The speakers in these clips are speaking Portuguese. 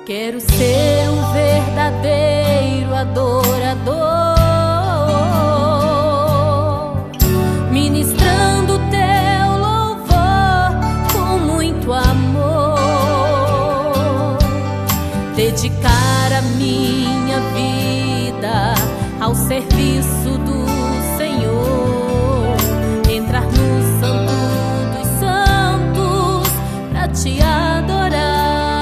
Quero ser um verdadeiro adorador, ministrando teu louvor com muito amor. Dedicar a minha vida ao serviço do Senhor, entrar no Santo dos Santos pra te adorar.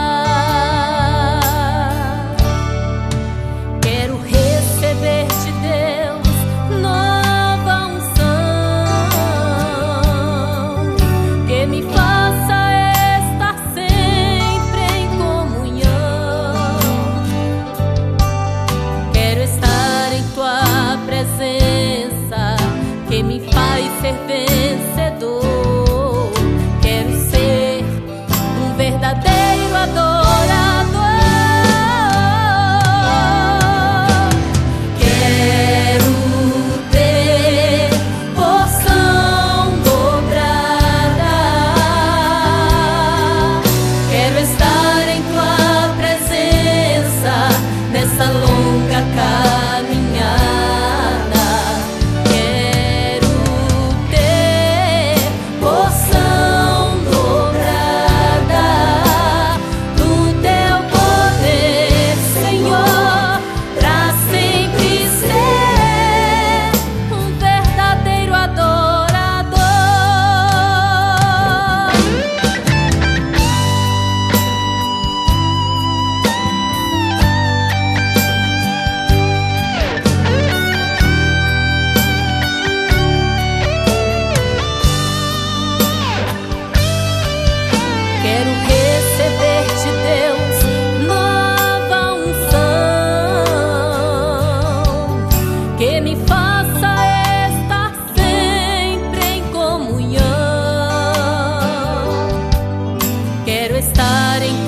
Quero receber de Deus nova unção, que me faça estar sempre em comunhão. Quero estar em tua presença, que me faz ser vencedor. Quero ser um verdadeiro adorador. Quero ter porção dobrada. Quero estar em tua presença nessa longa caminhada. Quero ter porção dobrada do teu poder, Senhor, pra sempre ser um verdadeiro adorador. Quero receber de Deus nova unção, que me faça estar sempre em comunhão. Quero estar em